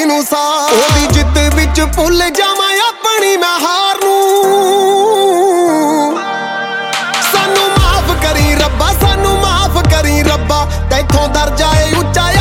ਨੂੰ ਸਾਹ। ਉਹਦੀ ਜਿੱਤ ਵਿੱਚ ਭੁੱਲ ਜਾਵਾਂ ਆਪਣੀ ਮੈਂ ਹਾਰ ਨੂੰ। ਸਾਨੂੰ ਮਾਫ ਕਰੀ ਰੱਬਾ, ਸਾਨੂੰ ਮਾਫ ਕਰੀ ਰੱਬਾ, ਤੈਥੋਂ ਦਰਜਾ ਏ ਉੱਚਾ